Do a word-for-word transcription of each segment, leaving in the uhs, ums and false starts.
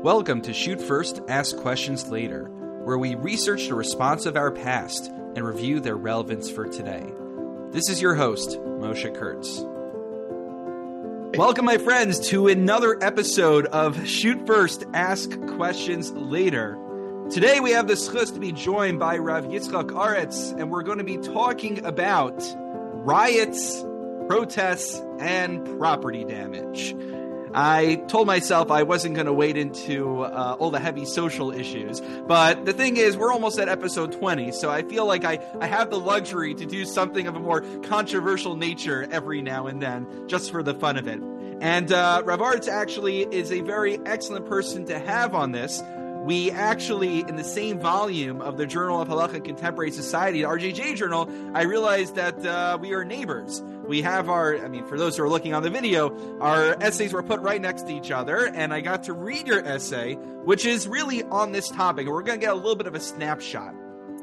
Welcome to Shoot First, Ask Questions Later, where we research the response of our past and review their relevance for today. This is your host, Moshe Kurtz. Welcome, my friends, to another episode of Shoot First, Ask Questions Later. Today we have the schus to be joined by Rav Yitzchak Aretz, and we're going to be talking about riots, protests, and property damage. I told myself I wasn't going to wade into uh, all the heavy social issues, but the thing is, we're almost at episode twenty, so I feel like I, I have the luxury to do something of a more controversial nature every now and then, just for the fun of it. And uh, Rav Aretz actually is a very excellent person to have on this. We actually, in the same volume of the Journal of Halacha and Contemporary Society, the R J J Journal, I realized that uh, we are neighbors. We have our, I mean, for those who are looking on the video, our essays were put right next to each other, and I got to read your essay, which is really on this topic, and we're going to get a little bit of a snapshot.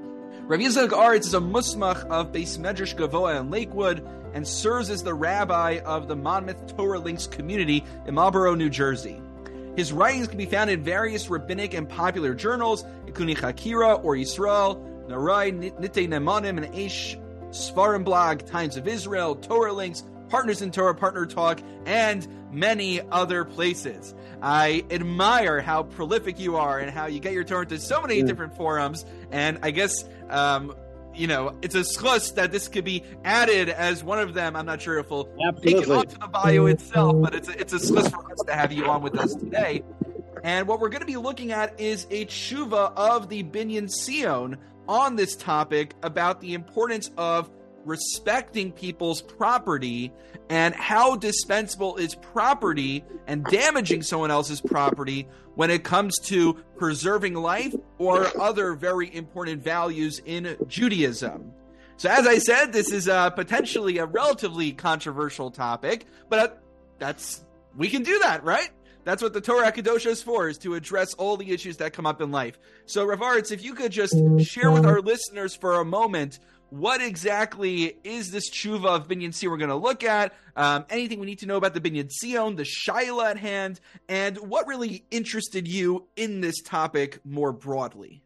Rav Yitzchak Aretz is a musmach of Beis Medrash Gavoa in Lakewood, and serves as the rabbi of the Monmouth Torah Links community in Marlboro, New Jersey. His writings can be found in various rabbinic and popular journals, including Chakira, Or Yisrael, Narai, Nitei Nemanim, and Eish, Sfarim Blog, Times of Israel, Torah Links, Partners in Torah, Partner Talk, and many other places. I admire how prolific you are and how you get your Torah into so many different forums, and I guess... Um, You know, it's a schus that this could be added as one of them. I'm not sure if we'll Absolutely. take it onto the bio itself, but it's a, it's a schus for us to have you on with us today. And what we're going to be looking at is a tshuva of the Binyan Sion on this topic about the importance of respecting people's property and how dispensable is property and damaging someone else's property when it comes to preserving life or other very important values in Judaism. So as I said, this is uh, potentially a relatively controversial topic, but that's we can do that, right? That's what the Torah HaKadosh is for, is to address all the issues that come up in life. So Rav Aretz, if you could just share with our listeners for a moment, what exactly is this tshuva of Binyan Sion we're going to look at? Um, anything we need to know about the Binyan Sion, the Shaila at hand, and what really interested you in this topic more broadly?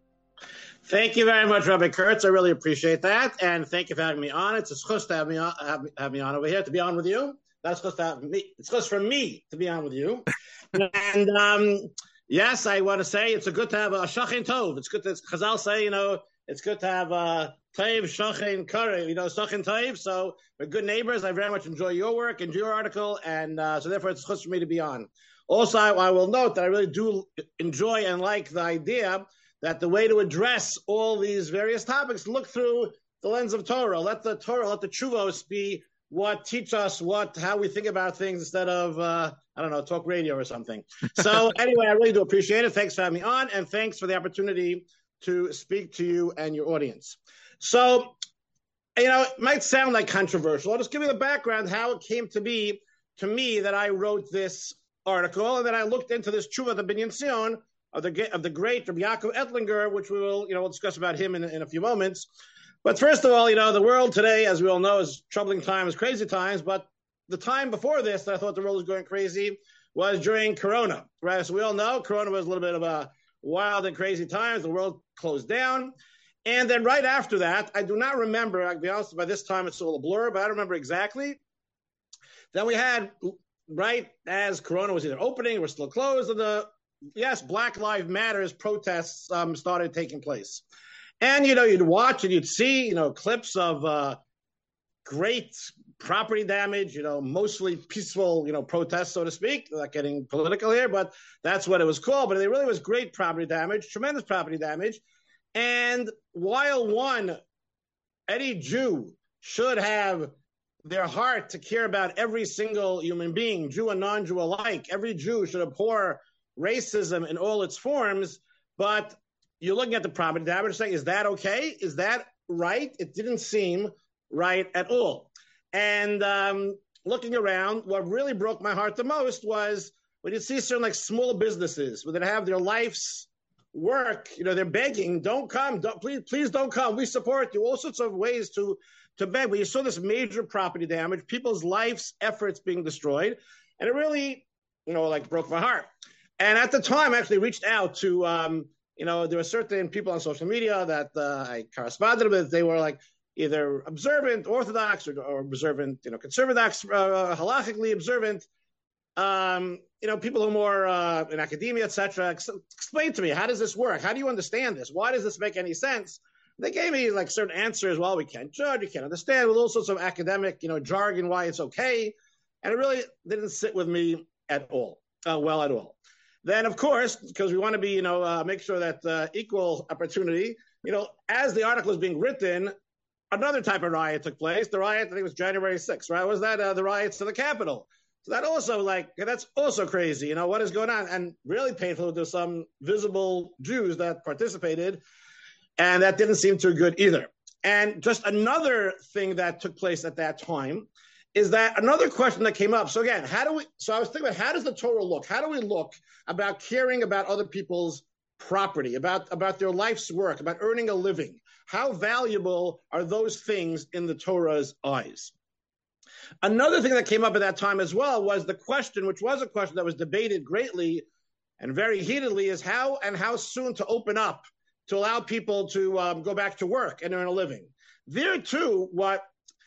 Thank you very much, Rabbi Kurtz. I really appreciate that, and thank you for having me on. It's a schus to have me on, have, have me on over here to be on with you. That's schus to have me. It's schus for me to be on with you. and um, yes, I want to say it's a good to have a shachin tov. It's good to Chazal say, you know, it's good to have a Taiv, Shachin, Kare, you know, Shachin Taiv. So we're good neighbors. I very much enjoy your work and your article, and uh, so therefore it's chus for me to be on. Also, I, I will note that I really do enjoy and like the idea that the way to address all these various topics, look through the lens of Torah. Let the Torah, let the Tshuvos be what teach us what how we think about things instead of, uh, I don't know, talk radio or something. So anyway, I really do appreciate it. Thanks for having me on, and thanks for the opportunity to speak to you and your audience. So, you know, it might sound like controversial. I'll just give you the background, how it came to be, to me, that I wrote this article, and then I looked into this tshuva, the Binyan Sion, of the, of the great Rabbi Yaakov Ettlinger, which we will, you know, we'll discuss about him in, in a few moments. But first of all, you know, the world today, as we all know, is troubling times, crazy times, but the time before this that I thought the world was going crazy was during Corona, right? So we all know Corona was a little bit of a wild and crazy times. The world closed down. And then right after that, I do not remember, I'll be honest, by this time it's all a blur, but I don't remember exactly. Then we had, right as Corona was either opening or still closed, and the, yes, Black Lives Matters protests um, started taking place. And, you know, you'd watch and you'd see, you know, clips of uh, great property damage, you know, mostly peaceful, you know, protests, so to speak. Not getting political here, but that's what it was called. But it really was great property damage, tremendous property damage. And while one, any Jew should have their heart to care about every single human being, Jew and non-Jew alike, every Jew should abhor racism in all its forms, but you're looking at the property damage saying, is that okay? Is that right? It didn't seem right at all. And um, looking around, what really broke my heart the most was when you see certain like small businesses where they have their life's work, you know, they're begging, don't come, don't, please, please don't come. We support you. All sorts of ways to, to beg. But you saw this major property damage, people's life's efforts being destroyed. And it really, you know, like broke my heart. And at the time, I actually reached out to, um, you know, there were certain people on social media that uh, I corresponded with. They were like either observant, Orthodox, or, or observant, you know, conservative, uh, halachically observant. Um, you know, people who are more uh, in academia, et cetera. Ex- explain to me, how does this work? How do you understand this? Why does this make any sense? They gave me like certain answers. Well, we can't judge, we can't understand, with all sorts of academic, you know, jargon, why it's okay. And it really didn't sit with me at all, uh, well at all. Then, of course, because we want to be, you know, uh, make sure that uh, equal opportunity, you know, as the article was being written, another type of riot took place. The riot, I think it was January sixth, right? Was that uh, the riots to the Capitol? So that also, like, that's also crazy. You know, what is going on? And really painful to some visible Jews that participated. And that didn't seem too good either. And just another thing that took place at that time is that another question that came up. So again, how do we, so I was thinking about, how does the Torah look? How do we look about caring about other people's property, about, about their life's work, about earning a living? How valuable are those things in the Torah's eyes? Another thing that came up at that time as well was the question, which was a question that was debated greatly and very heatedly, is how and how soon to open up to allow people to um, go back to work and earn a living. There too, what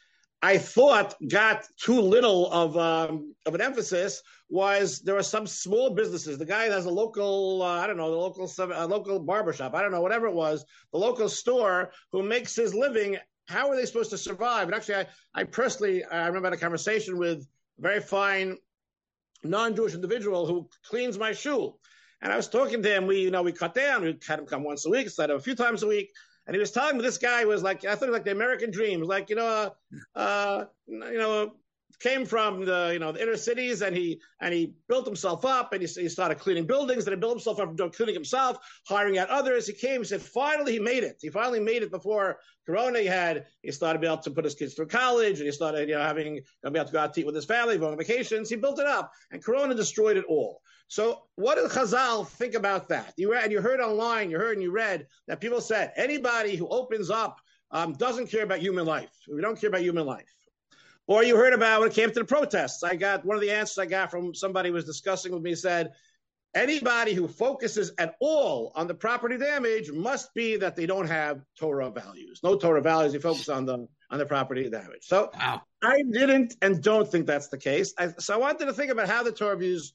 I thought got too little of um, of an emphasis was there were some small businesses. The guy that has a local, uh, I don't know, the local uh, local barbershop, I don't know, whatever it was, the local store who makes his living. How are they supposed to survive? And actually, I, I personally, I remember had a conversation with a very fine non-Jewish individual who cleans my shul. And I was talking to him. We, you know, we cut down. We had him come once a week instead of a few times a week. And he was telling me this guy was like, I thought it was like the American dream. It was like, you know, uh, uh, you know, came from the, you know, the inner cities, and he and he built himself up, and he, he started cleaning buildings, and he built himself up from cleaning himself, hiring out others. He came, he said, finally he made it. He finally made it before Corona. He had, he started being able to put his kids through college, and he started, you know, having, be able to go out to eat with his family, going on vacations. He built it up, and Corona destroyed it all. So what did Chazal think about that? You read, you heard online, you heard and you read that people said, anybody who opens up um, doesn't care about human life. We don't care about human life. Or you heard about when it came to the protests. I got one of the answers I got from somebody who was discussing with me said, anybody who focuses at all on the property damage must be that they don't have Torah values. No Torah values. They focus on the on the property damage. So wow. I didn't and don't think that's the case. I, so I wanted to think about how the Torah views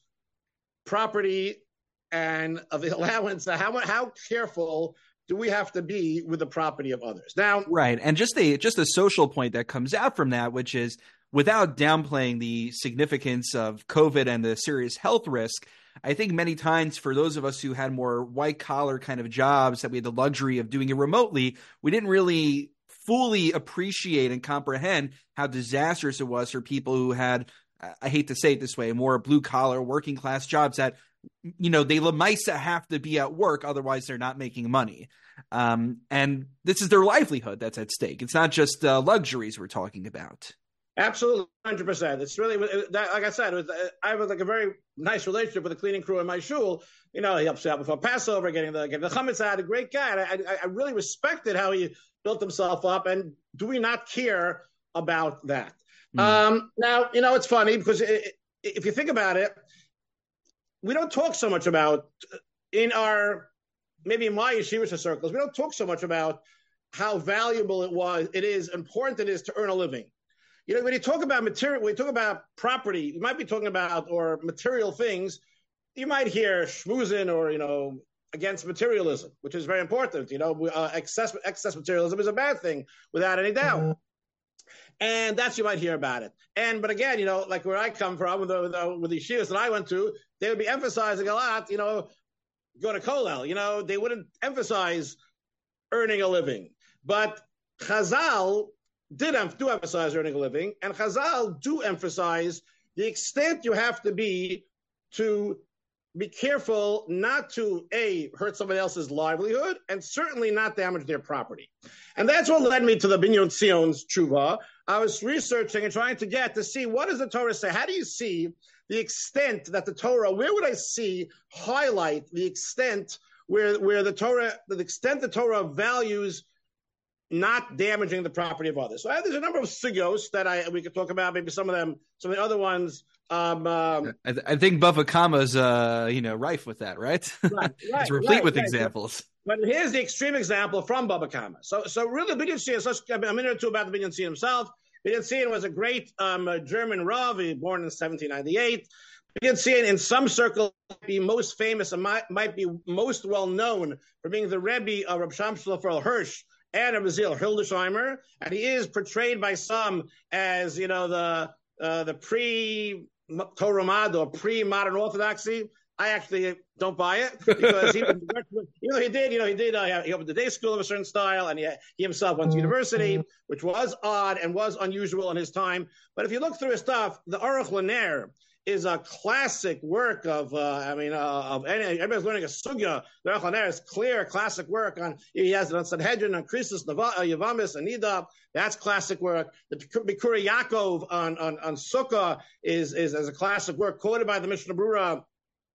property and of the allowance. How how careful do we have to be with the property of others? Now, right, and just a just a social point that comes out from that, which is without downplaying the significance of COVID and the serious health risk, I think many times for those of us who had more white collar kind of jobs that we had the luxury of doing it remotely, we didn't really fully appreciate and comprehend how disastrous it was for people who had, I hate to say it this way, more blue collar working class jobs that, you know, they lemaisa have to be at work, otherwise they're not making money. Um, and this is their livelihood that's at stake. It's not just uh, luxuries we're talking about. Absolutely, one hundred percent. It's really, like I said, it was, I have like a very nice relationship with the cleaning crew in my shul. You know, he helps out before Passover, getting the, getting the chametz out, a great guy. And I, I really respected how he built himself up. And do we not care about that? Mm. Um, now, you know, it's funny because it, if you think about it, we don't talk so much about in our, maybe in my yeshiva circles, we don't talk so much about how valuable it was, it is, important it is to earn a living. You know, when you talk about material, when you talk about property, you might be talking about, or material things, you might hear schmoozin or, you know, against materialism, which is very important. You know, uh, excess, excess materialism is a bad thing, without any doubt. Mm-hmm. And that's, you might hear about it. And, but again, you know, like where I come from, with the, with the, with the yeshivas that I went to, they would be emphasizing a lot, you know, go to Kollel, you know, they wouldn't emphasize earning a living. But Chazal did do emphasize earning a living, and Chazal do emphasize the extent you have to be to be careful not to, A, hurt somebody else's livelihood, and certainly not damage their property. And that's what led me to the Binyan Tzion's tshuva. I was researching and trying to get to see, what does the Torah say? How do you see the extent that the Torah, where would I see highlight the extent where, where the Torah, the extent the Torah values not damaging the property of others? So I, there's a number of sugyos that I we could talk about. Maybe some of them, some of the other ones Um, um, I, th- I think Bava Kama's, uh, you know, rife with that, right? right, right, It's replete right, with right. examples. But here's the extreme example from Baba Kama. So, so really, Binyan Tzion, let's a minute or two about the Binyan Tzion himself. Binyan Tzion was a great um, German Rav. He was born in seventeen ninety-eight. Binyan Tzion, in some circles, might be most famous and might, might be most well known for being the Rebbe of Reb Shamshul Hirsch and Reb Zil Hildesheimer, and he is portrayed by some as, you know, the uh, the pre-Torah Mad or pre-modern Orthodoxy. I actually don't buy it because he, you know, he did, you know, he did, uh, he opened the day school of a certain style, and he, he himself went to university, which was odd and was unusual in his time. But if you look through his stuff, the Aruch LaNer is a classic work of, uh, I mean, uh, of any, everybody's learning a sugya. The Aruch LaNer is clear, classic work on, he has it on Sanhedrin, on Krisus, Yavamis, and Nidab. That's classic work. The Bikuri Yaakov on, on, on Sukkah is, is, is a classic work quoted by the Mishnah Berurah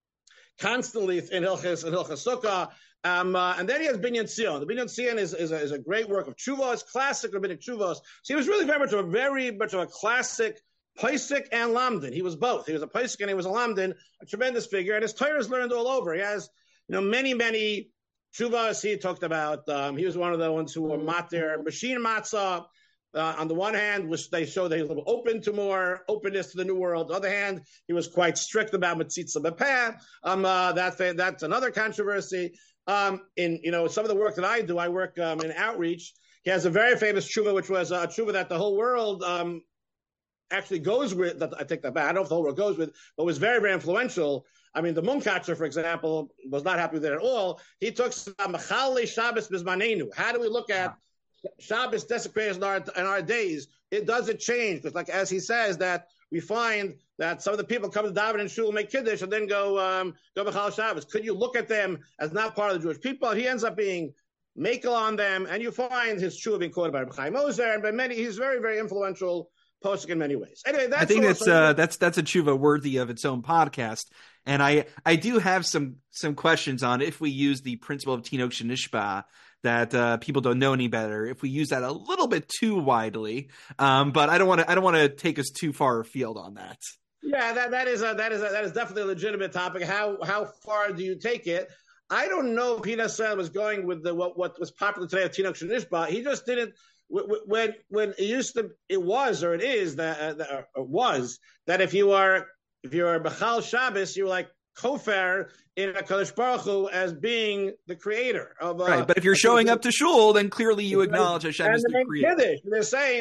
constantly in Hilchas and Hilchas Sukkah. Um, uh, and then he has Binyan Tzion. The Binyan Tzion is, is, a, is a great work of Tshuvos, classic rabbinic Tshuvos. So he was really very much of a very much of a classic Pesach and Lamdin. He was both. He was a Pesach and he was a Lamdin, a tremendous figure. And his Torah is learned all over. He has, you know, many, many Tshuvos he talked about. Um, he was one of the ones who were matir, machine matzah. Uh, on the one hand, which they show that he was a little open to more openness to the new world. On the other hand, he was quite strict about Metzitza B'Peh. Um, uh, that, that's another controversy. Um, in, you know, some of the work that I do, I work um, in outreach. He has a very famous tshuva, which was a tshuva that the whole world um, actually goes with. That I take that back. I don't know if the whole world goes with, but was very, very influential. I mean, the Munkatcher, for example, was not happy with it at all. He took Machale Shabbos Bizmanenu. How do we look at Shabbos desecration in our, in our days? It doesn't change, because, like as he says, that we find that some of the people come to daven and shul, make kiddush, and then go um, go b'chal Shabbos. Could you look at them as not part of the Jewish people? He ends up being makel on them, and you find his shul being quoted by Reb Chaim Ozer, and by many. He's very, very influential posting in many ways. Anyway, that's I think also, that's uh, that's that's a tshuva worthy of its own podcast. And I I do have some some questions on if we use the principle of Tinok Shenishba, that uh, people don't know any better, if we use that a little bit too widely. Um, but I don't want to I don't want to take us too far afield on that. Yeah, that that is a, that is a, that is definitely a legitimate topic. How how far do you take it? I don't know if he necessarily was going with the what what was popular today of Tinok Shenishba. He just didn't. When when it used to, it was or it is that uh, that or was that if you are if you are B'chal Shabbos, you're like Kofer in HaKadosh Baruch Hu as being the creator of. Uh, right, but if you're showing up to shul, then clearly you acknowledge Hashem is the creator. Kiddush, they're saying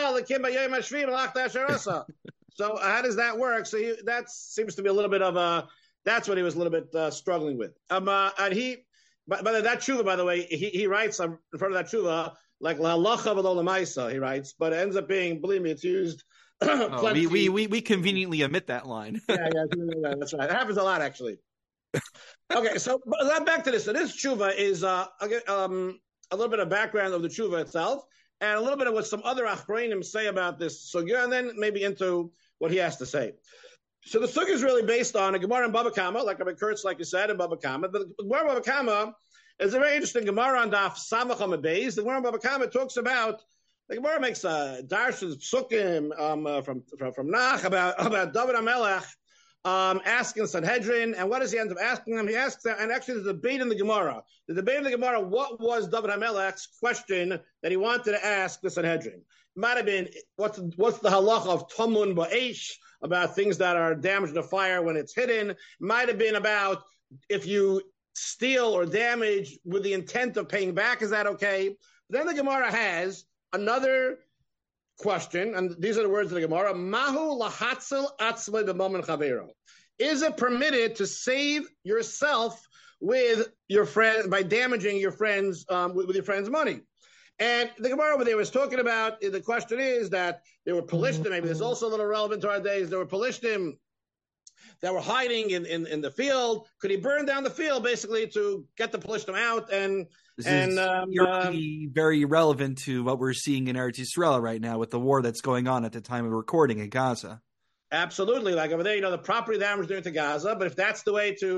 so how does that work? So he, that seems to be a little bit of a. That's what he was a little bit uh, struggling with. Um, uh, and he, but, but that tshuva, by the way, he he writes um, in front of that tshuva. Like La Lacha V'Lo Lamaisa, he writes, but it ends up being, believe me, it's used. oh, we, we we we conveniently omit that line. yeah, yeah, that's right. It happens a lot, actually. Okay, so but back to this. So this tshuva is uh, um, a little bit of background of the tshuva itself, and a little bit of what some other achronim say about this sugya, and then maybe into what he has to say. So the sugya is really based on a Gemara in Baba Kama, like Rabbi Kurtz, like you said, in Baba Kama. But the Gemara in Baba Kama is a very interesting Gemara on Daf Samach Amud Beis. The Gemara in Baba Kama talks about, the Gemara makes a darshan psukim um, uh, from, from from Nach about about David HaMelech um, asking Sanhedrin, and what does he end up asking them? He asks them, and actually there's a debate in the Gemara. The debate in the Gemara, what was David HaMelech's question that he wanted to ask the Sanhedrin? It might have been, what's what's the halacha of Tamun Ba'esh, about things that are damaged in a fire when it's hidden. It might have been about if you steal or damage with the intent of paying back, is that okay? Then the Gemara has another question, and these are the words of the Gemara: Mahu lahatzil atzmai b'mamen chavero. Is it permitted to save yourself with your friend by damaging your friends um, with, with your friend's money? And the Gemara over there was talking about, the question is that there were Pelishtim, maybe this is also a little relevant to our days, there were Pelishtim that were hiding in, in, in the field. Could he burn down the field basically to get the Pelishtim out? And this and is um, um, very relevant to what we're seeing in Eretz Yisrael right now with the war that's going on at the time of recording in Gaza. Absolutely. Like over there, you know, the property damage doing to Gaza, but if that's the way to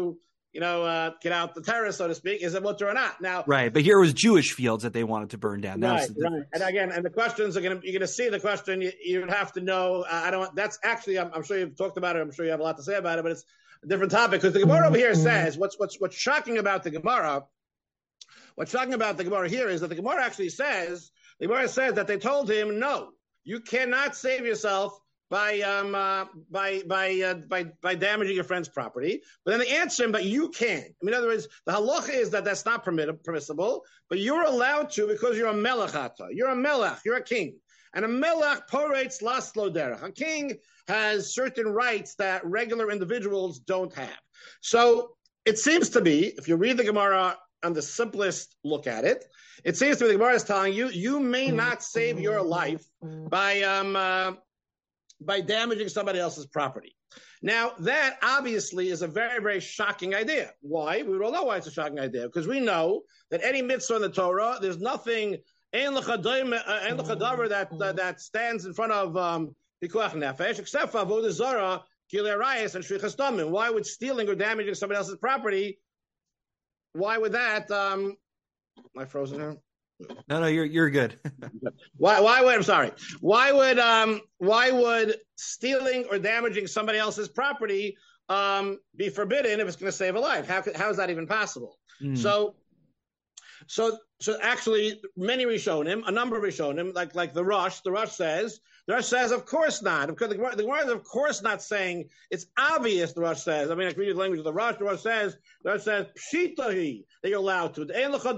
you know, uh, get out the terrace, so to speak, is it mutter or not? Now, right, but here it was Jewish fields that they wanted to burn down. That right, right. And again, and the questions are going to, you're going to see the question, you, you would have to know, uh, I don't, that's actually, I'm, I'm sure you've talked about it, I'm sure you have a lot to say about it, but it's a different topic, because the Gemara over here says, what's, what's, what's shocking about the Gemara, what's shocking about the Gemara here is that the Gemara actually says, the Gemara says that they told him, no, you cannot save yourself by um uh, by by uh, by by damaging your friend's property. But then they answer him, but you can. I mean, in other words, the halacha is that that's not permitted, permissible, but you're allowed to because you're a melechata. You're a melech. You're a king, and a melech porates las lo derech. A king has certain rights that regular individuals don't have. So it seems to be, if you read the Gemara on the simplest look at it, it seems to be the Gemara is telling you you may not save your life by um. Uh, by damaging somebody else's property. Now, that obviously is a very, very shocking idea. Why? We don't know why it's a shocking idea, because we know that any mitzvah in the Torah, there's nothing ein l'chadavar that uh, that stands in front of um, pikuach nefesh, except for avodah zara, kilei arayos, and shrichas damim. Why would stealing or damaging somebody else's property, why would that, um, am I frozen here? No, no, you're you're good. why? Why would I'm sorry? Why would um? Why would stealing or damaging somebody else's property um be forbidden if it's going to save a life? How could, how is that even possible? Mm. So, so so actually, many Rishonim, a number of Rishonim, like like the Rosh, the Rosh says, the Rosh says, of course not. Because the Gemara, the Gemara is of course not saying it's obvious. The Rosh says, I mean, I can read the language of the Rosh. The Rosh says, the Rosh says, pshitahi, that you're allowed to.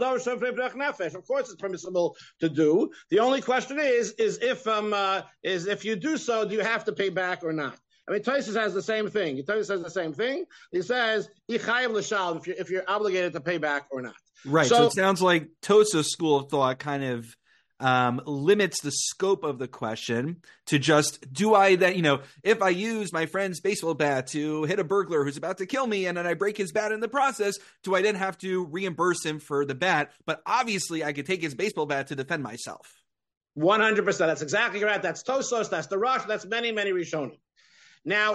Of course, it's permissible to do. The only question is, is if um uh, is if you do so, do you have to pay back or not? I mean, Tosfos has the same thing. Tosfos says the same thing. He says, "Ichayev l'shal," if you're if you're obligated to pay back or not. Right. So, so it sounds like Tosfos' school of thought kind of um, limits the scope of the question to just, do I that you know, if I use my friend's baseball bat to hit a burglar who's about to kill me, and then I break his bat in the process, do I then have to reimburse him for the bat? But obviously, I could take his baseball bat to defend myself. One hundred percent. That's exactly right. That's Tosfos. That's the Rosh. That's many, many Rishonim. Now,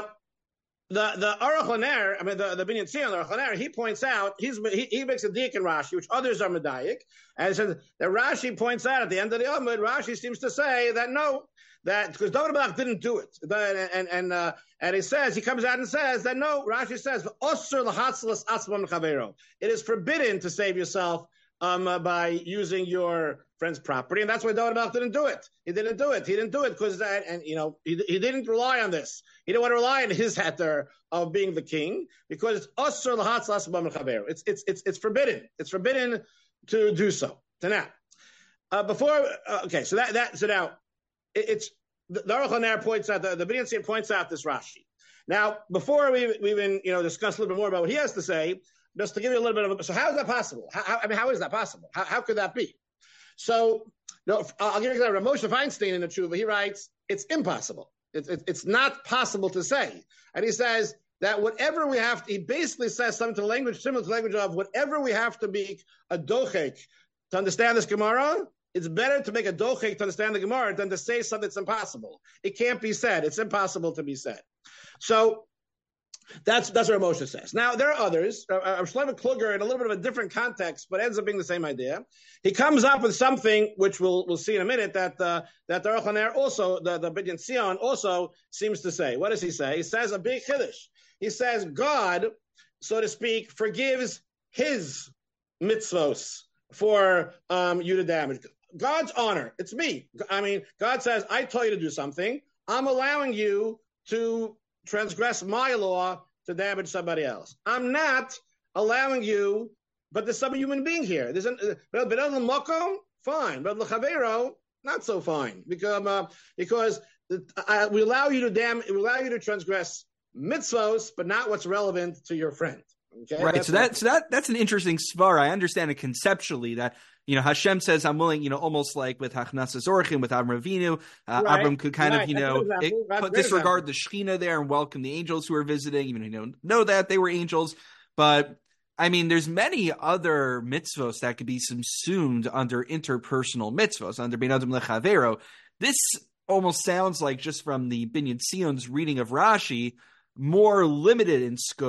the the Aruch LaNer, I mean the the Binyan Tzion, the Aruch LaNer, he points out he's he, he makes a dik in Rashi, which others are medayik, and he says that Rashi points out at the end of the Amud, Rashi seems to say that no, that because David Melech didn't do it, and and and, uh, and he says he comes out and says that no, Rashi says osur l'hatzlas atzmam chavero, it is forbidden to save yourself um uh, by using your friend's property, and that's why David Melech didn't do it. He didn't do it. He didn't do it because that, and you know, he he didn't rely on this. He didn't want to rely on his heter of being the king because it's osur l'hatzlas b'am chaver. It's it's it's it's forbidden. It's forbidden to do so. So now, uh, before uh, okay, so that that so now it, it's the Aruch LaNer points out the the Binyan Tzion points out this Rashi. Now, before we we even you know discuss a little bit more about what he has to say, just to give you a little bit of a, so how is that possible? How, how I mean, how is that possible? How how could that be? So, no, I'll give you an example. Moshe Feinstein in the Tshuva, he writes, it's impossible. It's, it, it's not possible to say. And he says that whatever we have to, he basically says something to the language, similar to the language of whatever we have to be a dochek to understand this Gemara, it's better to make a dochek to understand the Gemara than to say something that's impossible. It can't be said. It's impossible to be said. So, That's that's what Moshe says. Now, there are others. Uh, uh, Shlomo Kluger, in a little bit of a different context, but ends up being the same idea. He comes up with something, which we'll we'll see in a minute, that uh, that the Aruch LaNer also, the, the Binyan Tzion also seems to say. What does he say? He says a big chiddush. He says God, so to speak, forgives his mitzvos for um, you to damage. God's honor. It's me. I mean, God says, I told you to do something. I'm allowing you to transgress my law to damage somebody else. I'm not allowing you, but there's some human being here. There's an but Moko, fine, but l'chavero, not so fine, because uh, because uh, we allow you to dam, we allow you to transgress mitzvos, but not what's relevant to your friend. Okay, right. That's so that so that that's an interesting svar. I understand it conceptually that. You know, Hashem says, I'm willing, you know, almost like with Hachnasas Orchim, with Avram Avinu, uh, right. Avram could kind right. of, you know, it, put, disregard the Shekhinah there and welcome the angels who are visiting, even if you don't know that they were angels. But, I mean, there's many other mitzvos that could be subsumed under interpersonal mitzvos, under Ben Adam Lechavero. This almost sounds like, just from the Binyan Tzion's reading of Rashi, more limited in scope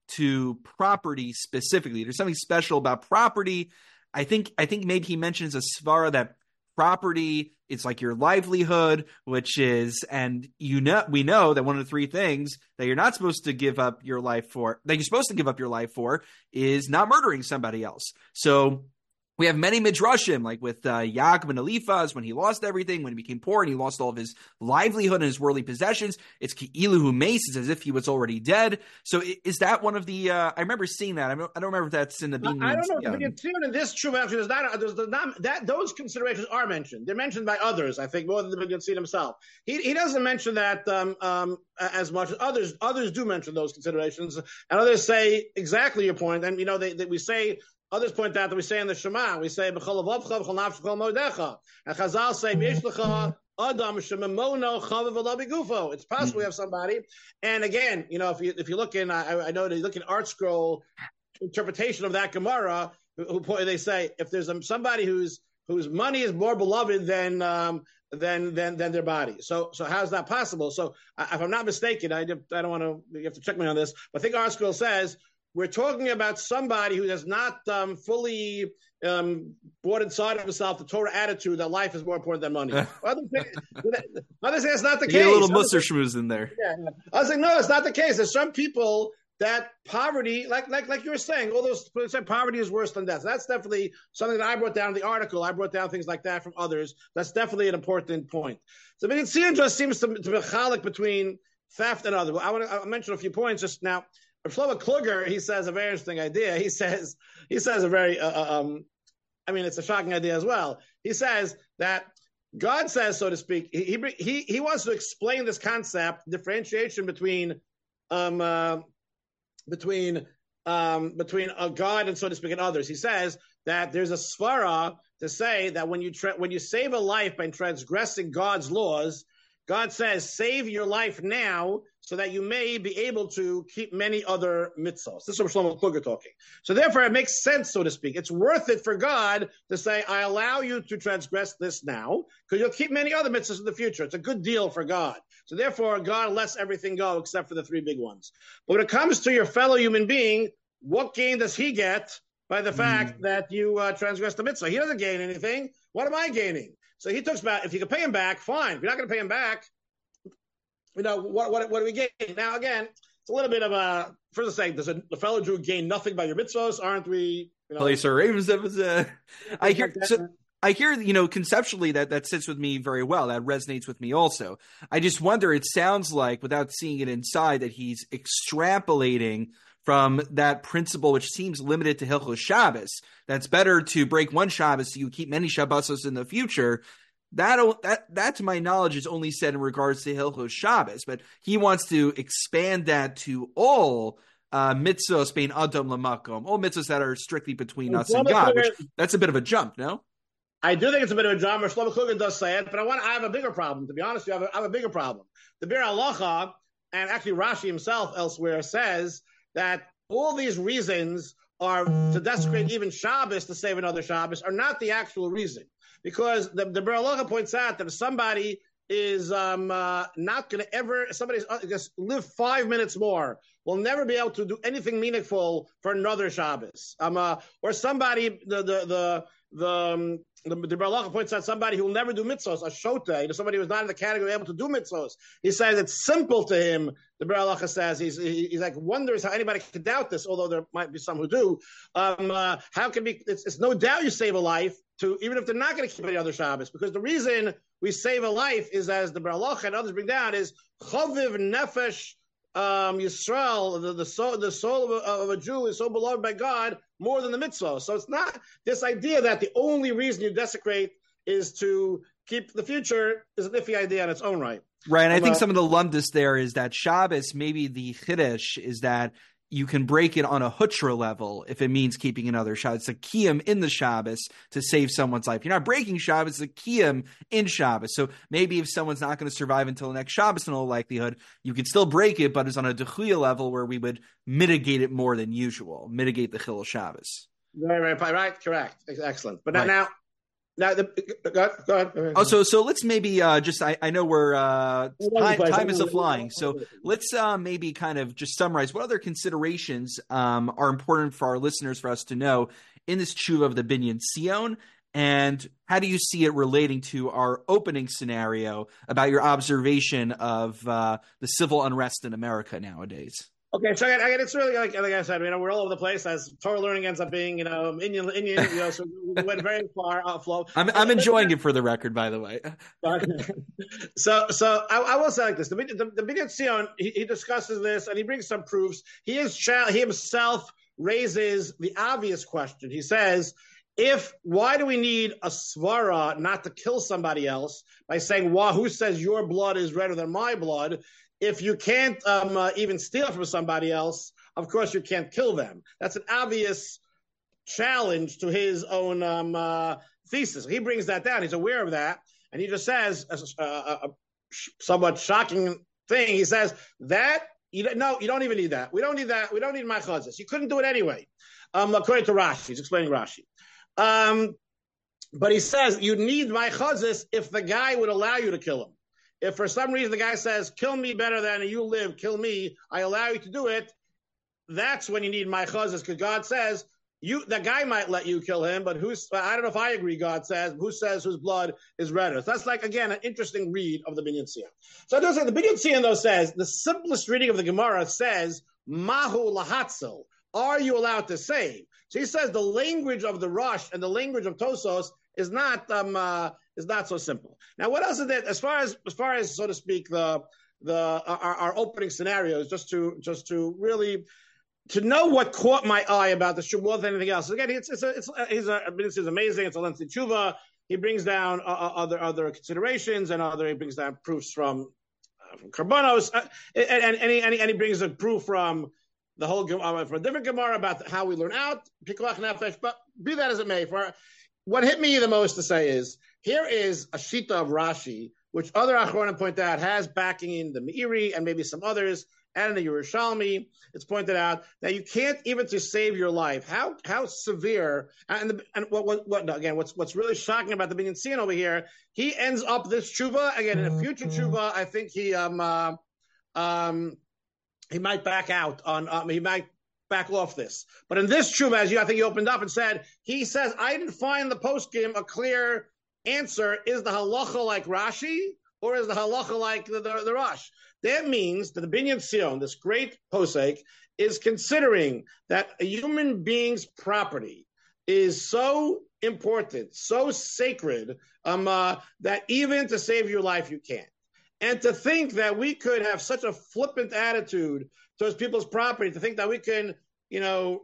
to property specifically. There's something special about property. I think I think maybe he mentions a svara that property is like your livelihood, which is, and you know, we know that one of the three things that you're not supposed to give up your life for, that you're supposed to give up your life for, is not murdering somebody else. So we have many midrashim, like with uh, Yaakov and Eliphaz, when he lost everything, when he became poor and he lost all of his livelihood and his worldly possessions. It's Ki'ilu hu meis, it's as if he was already dead. So is that one of the, uh, I remember seeing that. I don't, I don't remember if that's in the Binyamin. I don't know. Yeah. But you see in this true actually, there's not, there's not, that, those considerations are mentioned. They're mentioned by others, I think, more than the Binyamin himself. He he doesn't mention that um, um, as much as others. Others do mention those considerations, and others say exactly your point. And, you know, they, they we say, others point out that we say in the Shema, we say, B'chol avavcha, b'chol nafshecha, b'chol modecha. And Chazal say, Yesh lecha adam shememono chavav v'lo b'gufo. It's possible we have somebody. And again, you know, if you if you look in, I, I know they look in Art Scroll interpretation of that Gemara, who, who they say, if there's um, somebody whose whose money is more beloved than um, than than than their body. So so how's that possible? So if I'm not mistaken, I, I don't want to, you have to check me on this, but I think Art Scroll says, we're talking about somebody who has not um, fully um, brought inside of himself the Torah attitude that life is more important than money. Others say, others say it's not the you case. Get a little Others Musser say, schmooze in there. Yeah, yeah. I was like, no, it's not the case. There's some people that poverty, like like like you were saying, all those people said poverty is worse than death. That's definitely something that I brought down in the article. I brought down things like that from others. That's definitely an important point. So I mean, it just seems to, to be a chalik between theft and other. I want to mention a few points just now. Shlomo Kluger, he says a very interesting idea. He says, he says a very, uh, um, I mean, it's a shocking idea as well. He says that God says, so to speak, he he he wants to explain this concept, differentiation between, um, uh, between, um, between a God and, so to speak, and others. He says that there's a svara to say that when you tra- when you save a life by transgressing God's laws, God says, save your life now so that you may be able to keep many other mitzvahs. This is what Shlomo Kluger talking. So therefore, it makes sense, so to speak. It's worth it for God to say, I allow you to transgress this now because you'll keep many other mitzvahs in the future. It's a good deal for God. So therefore, God lets everything go except for the three big ones. But when it comes to your fellow human being, what gain does he get by the fact mm. that you uh, transgress the mitzvah? He doesn't gain anything. What am I gaining? So he talks about, if you can pay him back, fine. If you're not going to pay him back, you know, what what what do we gain? Now, again, it's a little bit of a, first to say, does a, the fellow Jew gain nothing by your mitzvahs? Aren't we, you know? Place Ravens, uh, I hear, so, I hear, you know, conceptually that, that sits with me very well. That resonates with me also. I just wonder, it sounds like, without seeing it inside, that he's extrapolating from that principle, which seems limited to Hilchos Shabbos. That's better to break one Shabbos so you keep many Shabbosos in the future. That, that, that, to my knowledge, is only said in regards to Hilchos Shabbos, but he wants to expand that to all uh, mitzvos bein adam lamakom, all mitzvos that are strictly between us and God. Which, that's a bit of a jump, no? I do think it's a bit of a jump. Shlomo Kluger does say it, but I want I have a bigger problem. To be honest with you, I have a, I have a bigger problem. The Bir Halacha, and actually Rashi himself elsewhere says that all these reasons are to desecrate even Shabbos to save another Shabbos are not the actual reason. Because the, the Bir Halacha points out that if somebody is um, uh, not going to ever, somebody's uh, just live five minutes more, will never be able to do anything meaningful for another Shabbos. Um, uh, or somebody, the the the the, um, the, the Bir Halacha points out somebody who will never do mitzvos, a shota, you know, somebody who's not in the category able to do mitzvos. He says it's simple to him. The Bir Halacha says he's he, he's like wonders how anybody could doubt this, although there might be some who do. Um, uh, how can be? It's, it's no doubt you save a life. To, even if they're not going to keep any other Shabbos, because the reason we save a life is, as the Bir Halacha and others bring down, is chaviv nefesh um, Yisrael, the, the soul, the soul of a, of a Jew is so beloved by God more than the mitzvah. So it's not this idea that the only reason you desecrate is to keep the future is an iffy idea on its own right. Right, and um, I think uh, some of the lumdus there is that Shabbos, maybe the chiddush is that you can break it on a hutra level if it means keeping another Shabbos. It's a kiyum in the Shabbos to save someone's life. You're not breaking Shabbos, it's a kiyum in Shabbos. So maybe if someone's not going to survive until the next Shabbos in all likelihood, you could still break it, but it's on a dechuya level where we would mitigate it more than usual, mitigate the chilul Shabbos. Right, right, right, correct. Excellent. But right. now, now the go ahead, go ahead, go ahead. Oh, so so let's maybe uh, just I, I know we're uh, time, time is a flying, so let's uh, maybe kind of just summarize what other considerations um, are important for our listeners for us to know in this tshuva of the Binyan Tzion, and how do you see it relating to our opening scenario about your observation of uh, the civil unrest in America nowadays? Okay, so I, I, it's really like, like I said, you know, we're all over the place. As Torah learning ends up being, you know, Indian, Indian, you know, so we went very far offload. I'm I'm enjoying it for the record, by the way. so, so I, I will say like this: the the, the Binyan Tzion, he, he discusses this and he brings some proofs. He is he himself raises the obvious question. He says, if why do we need a svara not to kill somebody else by saying, "Well, who says your blood is redder than my blood?" If you can't um, uh, even steal from somebody else, of course you can't kill them. That's an obvious challenge to his own um, uh, thesis. He brings that down. He's aware of that. And he just says a, a, a somewhat shocking thing. He says that, you don't, no, you don't even need that. We don't need that. We don't need my chazas. You couldn't do it anyway, um, according to Rashi. He's explaining Rashi. Um, but he says you need my chazas if the guy would allow you to kill him. If for some reason the guy says, kill me better than you live, kill me, I allow you to do it, that's when you need my chazas, because God says, you the guy might let you kill him, but who's, I don't know if I agree, God says, who says whose blood is redder? So that's like, again, an interesting read of the Binyan Tzion. So I don't say, the Binyan Tzion, though, says, the simplest reading of the Gemara says, Mahu lahatzel, are you allowed to save? So he says the language of the Rosh and the language of Tosos is not um, uh, is not so simple. Now, what else is it? As far as as far as so to speak, the the our, our opening scenarios, just to just to really to know what caught my eye about the shul more than anything else. Again, it's it's a, it's a, he's a, this is amazing. It's a lengthy tshuva. He brings down uh, other other considerations and other he brings down proofs from uh, from Karbanos, uh, and, and, and, he, and, he, and he brings a proof from the whole uh, from a different Gemara about how we learn out Pikuach Nefesh. But be that as it may, for what hit me the most to say is, here is a shita of Rashi, which other Achronim point out has backing in the Meiri and maybe some others, and in the Yerushalmi. It's pointed out that you can't even to save your life. How how severe, and the, and what, what, what again, what's what's really shocking about the Binyan Tzion over here, he ends up this tshuva, again, in a future tshuva, I think he um uh, um he might back out on, um, he might back off this. But in this tshuva, as you, I think you opened up and said, he says, I didn't find the poskim a clear answer. Is the halacha like Rashi, or is the halacha like the, the, the Rosh? That means that the Binyan Tzion, this great posek, is considering that a human being's property is so important, so sacred, um, uh, that even to save your life, you can't. And to think that we could have such a flippant attitude towards people's property, to think that we can, you know,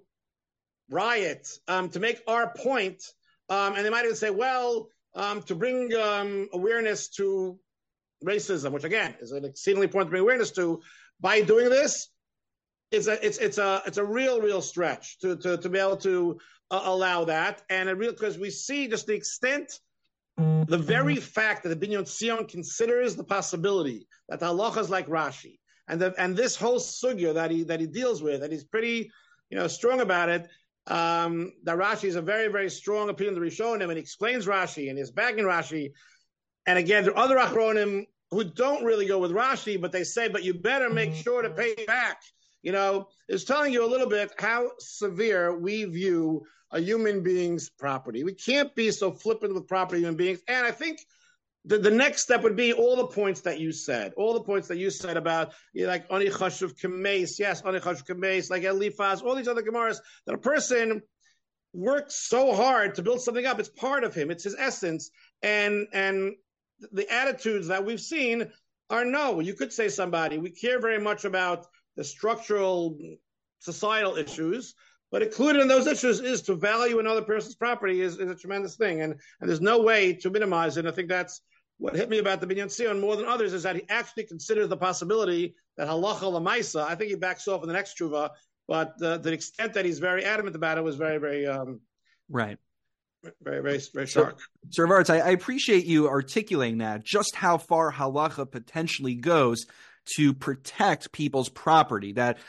riot um, to make our point, um, and they might even say, well, um, to bring um, awareness to racism, which again is an exceedingly important to bring awareness to, by doing this, it's a it's it's a it's a real real stretch to to to be able to uh, allow that, and a real because we see just the extent. The very fact that the Binyan Tzion considers the possibility that the halacha is like Rashi, and the, and this whole sugya that he that he deals with, and he's pretty, you know, strong about it. Um, that Rashi is a very very strong opinion of the Rishonim, and he explains Rashi and he's backing Rashi. And again, there are other Achronim who don't really go with Rashi, but they say, but you better make sure to pay back. You know, it's telling you a little bit how severe we view a human being's property. We can't be so flippant with property human beings. And I think the, the next step would be all the points that you said, all the points that you said about, you know, like Ani Chashuv Kameis, yes, Ani Chashuv Kameis, like Eliphaz, all these other Gemaras, that a person works so hard to build something up. It's part of him. It's his essence. And, and the attitudes that we've seen are no. You could say somebody, we care very much about the structural societal issues, but included in those issues is to value another person's property is, is a tremendous thing. And, and there's no way to minimize it. And I think that's what hit me about the Binyan Tzion more than others, is that he actually considers the possibility that halacha l'maisa, I think he backs off in the next tshuva, but uh, the extent that he's very adamant about it was very, very, um, right. Very, very, very sharp. So, Rav Aretz, I, I appreciate you articulating that, just how far halacha potentially goes to protect people's property. That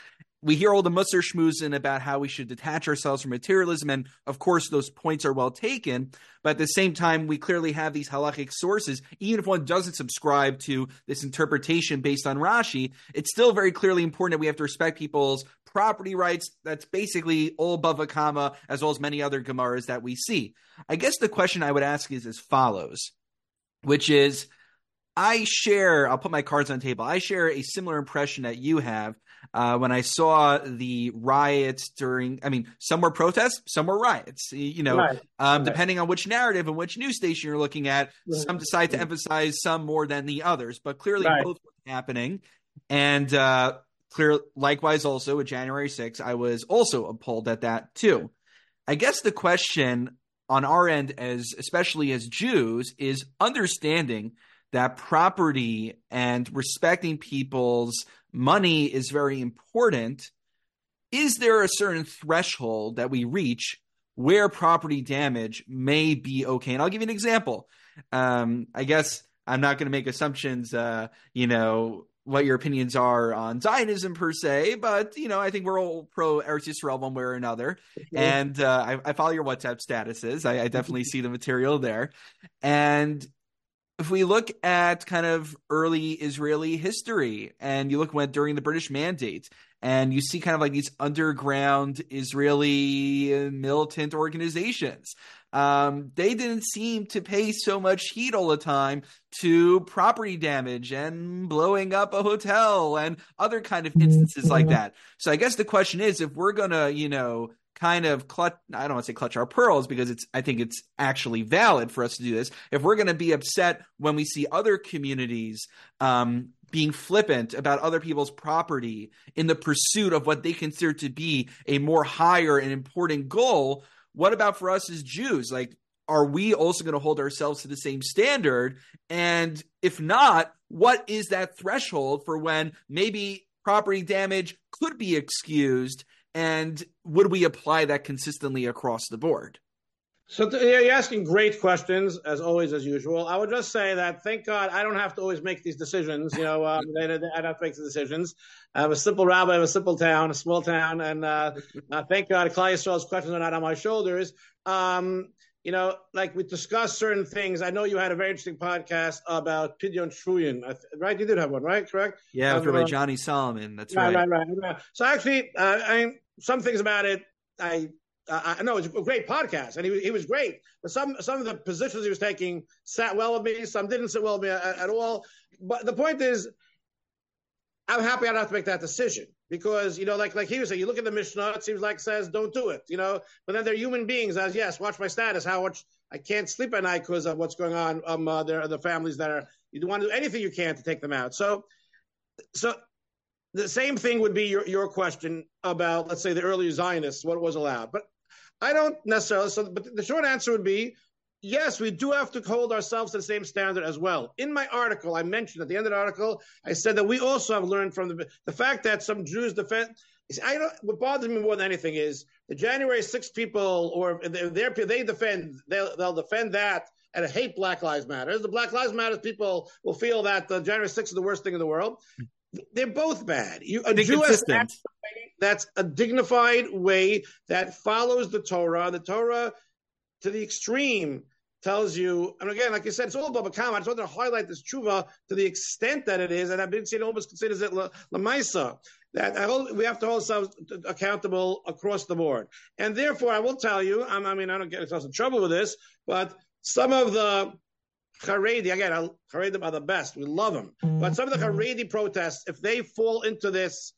we hear all the Musar schmoozin about how we should detach ourselves from materialism, and of course those points are well taken, but at the same time we clearly have these halachic sources. Even if one doesn't subscribe to this interpretation based on Rashi, it's still very clearly important that we have to respect people's property rights. That's basically all Bava Kama, as well as many other Gemaras that we see. I guess the question I would ask is as follows, which is, I share, I'll put my cards on the table, I share a similar impression that you have uh, when I saw the riots during, I mean, some were protests, some were riots, you know, Right. um, Right. depending on which narrative and which news station you're looking at, Right. some decide to emphasize some more than the others, but clearly Right. both were happening. And uh, clear, likewise also with January sixth, I was also appalled at that too. I guess the question on our end, as especially as Jews, is understanding that property and respecting people's money is very important. Is there a certain threshold that we reach where property damage may be okay? And I'll give you an example. Um, I guess I'm not going to make assumptions, uh, you know, what your opinions are on Zionism per se, but, you know, I think we're all pro Eretz Yisrael one way or another. Mm-hmm. And uh, I, I follow your WhatsApp statuses. I, I definitely see the material there. And if we look at kind of early Israeli history and you look when during the British Mandate and you see kind of like these underground Israeli militant organizations, um, they didn't seem to pay so much heed all the time to property damage and blowing up a hotel and other kind of instances like that. So I guess the question is, if we're going to, you know, kind of clutch, I don't want to say clutch our pearls because it's, I think it's actually valid for us to do this. If we're going to be upset when we see other communities um, being flippant about other people's property in the pursuit of what they consider to be a more higher and important goal, what about for us as Jews? Like, are we also going to hold ourselves to the same standard? And if not, what is that threshold for when maybe property damage could be excused? And would we apply that consistently across the board? So th- you're asking great questions, as always, as usual. I would just say that, thank God, I don't have to always make these decisions. You know, um, I don't have to make the decisions. I have a simple rabbi of a simple town, a small town, and uh, uh, thank God, Klal Yisrael's questions are not on my shoulders. Um, you know, like we discussed certain things. I know you had a very interesting podcast about Pidyon Shvuyin, right? You did have one, right? Correct? Yeah, um, with Rabbi Johnny Solomon. That's right. right. Right, right, right. So actually, uh, I some things about it, I uh, I know it's a great podcast, and he he was great. But some some of the positions he was taking sat well with me. Some didn't sit well with me at, at all. But the point is, I'm happy I don't have to make that decision because, you know, like like he was saying, you look at the Mishnah, it seems like it says don't do it, you know. But then they're human beings. As yes, watch my status. How much I can't sleep at night because of what's going on. Um, uh, there are the families that are. You want to do anything you can to take them out. So, so. The same thing would be your, your question about, let's say, the early Zionists, what was allowed. But I don't necessarily, so, but the short answer would be, yes, we do have to hold ourselves to the same standard as well. In my article, I mentioned at the end of the article, I said that we also have learned from the, the fact that some Jews defend, I don't, what bothers me more than anything is the January sixth people, or they're, they defend, they'll, they'll defend that and hate Black Lives Matter. The Black Lives Matter people will feel that the January sixth is the worst thing in the world. They're both bad. You, a Jewish that's a dignified way that follows the Torah. The Torah, to the extreme, tells you, and again, like you said, it's all about Kama. I just wanted to highlight this tshuva to the extent that it is, and I've been saying almost considers it lamaisa. That I hold, we have to hold ourselves accountable across the board. And therefore, I will tell you, I mean, I don't get myself in trouble with this, but some of the Haredi, again, Haredim are the best. We love them. But some of the Haredi protests, if they fall into this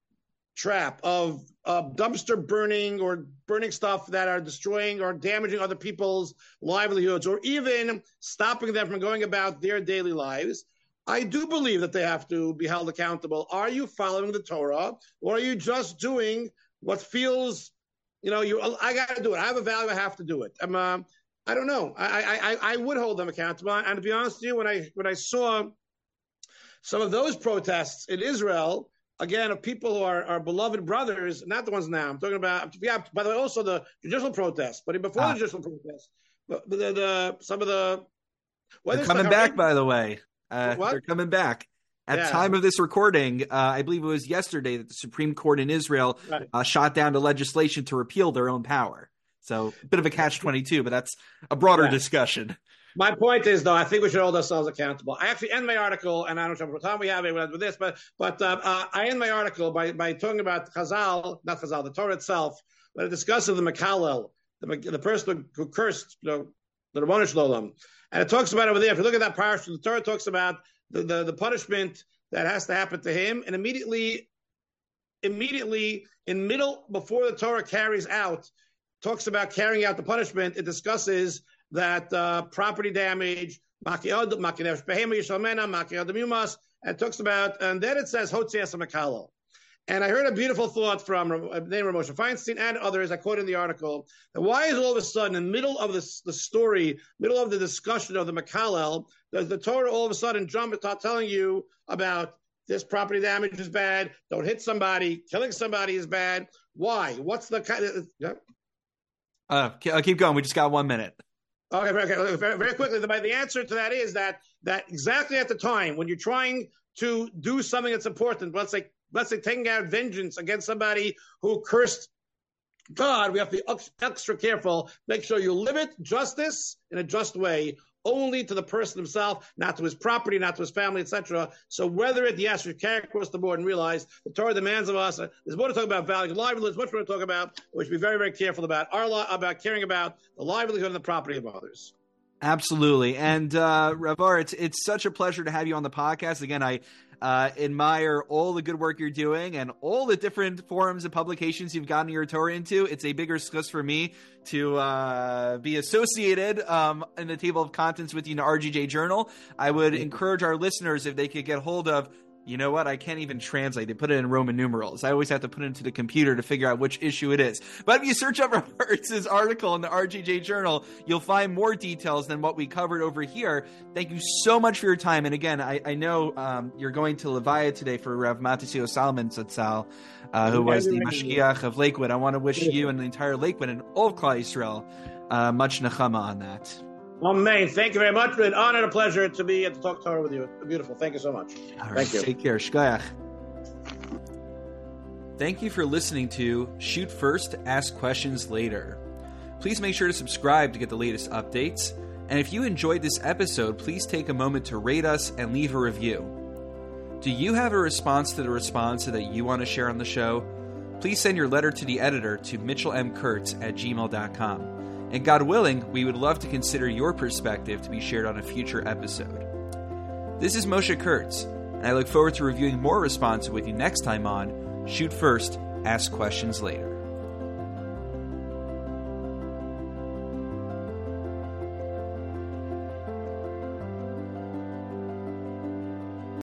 trap of uh, dumpster burning or burning stuff that are destroying or damaging other people's livelihoods, or even stopping them from going about their daily lives, I do believe that they have to be held accountable. Are you following the Torah, or are you just doing what feels, you know, you? I got to do it. I have a value. I have to do it. I'm. Uh, I don't know. I, I I would hold them accountable. And to be honest with you, when I when I saw some of those protests in Israel, again, of people who are, are beloved brothers, not the ones now. I'm talking about, yeah, by the way, also the judicial protests, but before ah. the judicial protests, the, the, the some of the they're coming the back, by the way. Uh, they're coming back. At Yeah. the time of this recording, uh, I believe it was yesterday that the Supreme Court in Israel Right. uh, shot down the legislation to repeal their own power. So a bit of a catch twenty-two, but that's a broader Yeah. discussion. My point is, though, I think we should hold ourselves accountable. I actually end my article, and I don't know what time we have it with this, but but uh, uh, I end my article by, by talking about Chazal, not Chazal, the Torah itself, when it discusses the Mekalel, the, the person who cursed, you know, the Rabbanu Shalom. And it talks about over there, if you look at that parasha, the Torah talks about the, the, the punishment that has to happen to him, and immediately, immediately, in middle, before the Torah carries out, talks about carrying out the punishment, it discusses that uh, property damage, and it talks about, and then it says Hotzias Makalo. And I heard a beautiful thought from named Moshe Feinstein and others. I quoted in the article that why is all of a sudden, in the middle of this, the story, middle of the discussion of the Makalel, does the Torah all of a sudden jump and start telling you about this property damage is bad, don't hit somebody, killing somebody is bad? Why? What's the kind of... Yeah? Uh, keep going. We just got one minute. Okay, okay, very, very quickly. The, the answer to that is that that exactly at the time when you're trying to do something that's important, let's say let's say taking out vengeance against somebody who cursed God, we have to be extra careful. Make sure you limit justice in a just way, only to the person himself, not to his property, not to his family, et cetera. So whether it, yes, you carry across the board and realize the Torah demands of us. There's more to talk about value of livelihood. There's much more to talk about. We should be very, very careful about our about caring about the livelihood and the property of others. Absolutely. And uh, Rav Or, it's it's such a pleasure to have you on the podcast. Again, I uh, admire all the good work you're doing and all the different forums and publications you've gotten your Torah into. It's a bigger success for me to uh, be associated um, in the table of contents with you in the R G J Journal. I would encourage our listeners, if they could get hold of, you know what, I can't even translate. They put it in Roman numerals. I always have to put it into the computer to figure out which issue it is. But if you search up Roberts' article in the R G J Journal, you'll find more details than what we covered over here. Thank you so much for your time. And again, I, I know um, you're going to Levaya today for Rav Matisyahu Salomon Zatzal, uh, who was the Mashgiach of Lakewood. I want to wish you and the entire Lakewood and all of Klal Yisrael uh, much nechama on that. Amen. Thank you very much. It's an honor and a pleasure to be at the Talk Torah with you. Beautiful. Thank you so much. All right, Thank you. Take care. Shkoyach. Thank you for listening to Shoot First, Ask Questions Later. Please make sure to subscribe to get the latest updates. And if you enjoyed this episode, please take a moment to rate us and leave a review. Do you have a response to the response that you want to share on the show? Please send your letter to the editor to mitchell m kurtz at gmail dot com. And God willing, we would love to consider your perspective to be shared on a future episode. This is Moshe Kurtz, and I look forward to reviewing more responses with you next time on Shoot First, Ask Questions Later.